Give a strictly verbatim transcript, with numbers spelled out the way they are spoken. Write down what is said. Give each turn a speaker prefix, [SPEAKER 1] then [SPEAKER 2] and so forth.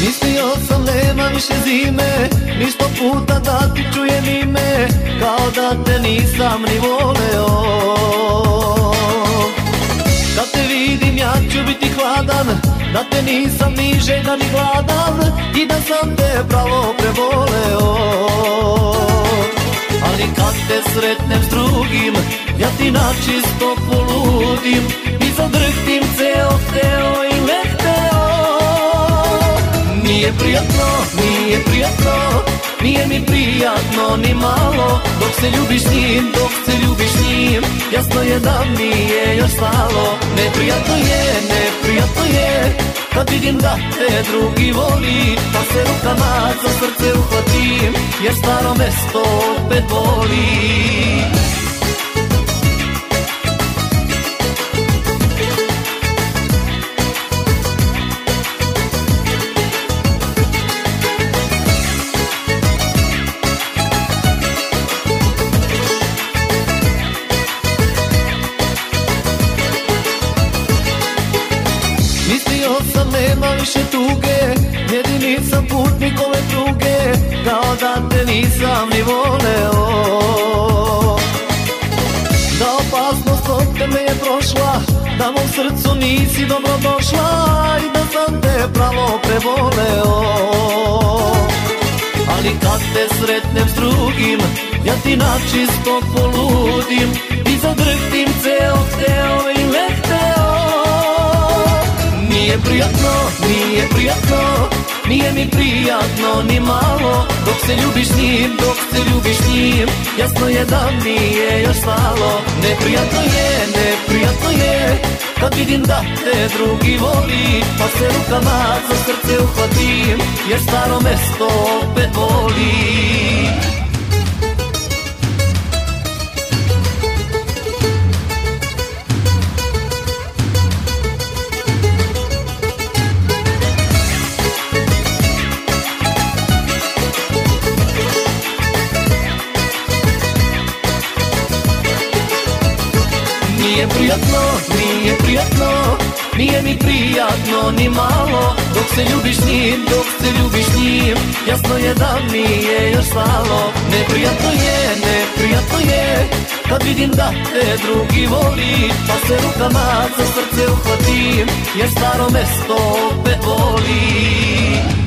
[SPEAKER 1] Mislio sam nema više zime, ni sto puta da ti čujem ime, kao da te nisam ni voleo. Kad te vidim ja ću biti hladan, da te nisam ni žedan ni gladan i da sam te pravo prevoleo. Ali kad te sretnem s drugim, ja ti načisto poludim i zadrhtim ceo teo i lehteo. Nije prijatno, nije prijatno, nije mi prijatno ni malo, dok se ljubiš s njim, dok se ljubiš s njim, jasno je da mi je još stalo. Neprijatno je, neprijatno je, kad vidim da te drugi voli, pa se rukama za srce uhvatim, jer staro mesto opet boli. Mislio sam nema više tuge, jedini sam putnik ove pruge, kao da te nisam ni voleo. Da opasnost od tebe je prošla, da mom srcu nisi dobro došla i da sam te pravo prevoleo. Ali kad te sretnem s drugim, ja ti načisto poludim i zadrhtim ceo teo i lehteo. Nije prijatno, nije prijatno, nije mi prijatno ni malo, dok se ljubiš s njim, dok se ljubiš s njim, jasno je da mi je još stalo. Neprijatno je, neprijatno je, kad vidim da te drugi voli, pa se rukama za srce uhvatim, jer staro mesto opet boli. Nije prijatno, nije prijatno, nije mi prijatno ni malo, dok se ljubiš s njim, dok se ljubiš s njim, jasno je da mi je još stalo. Neprijatno je, neprijatno je, kad vidim da te drugi voli, pa se rukama za srce uhvatim, jer staro mesto opet boli.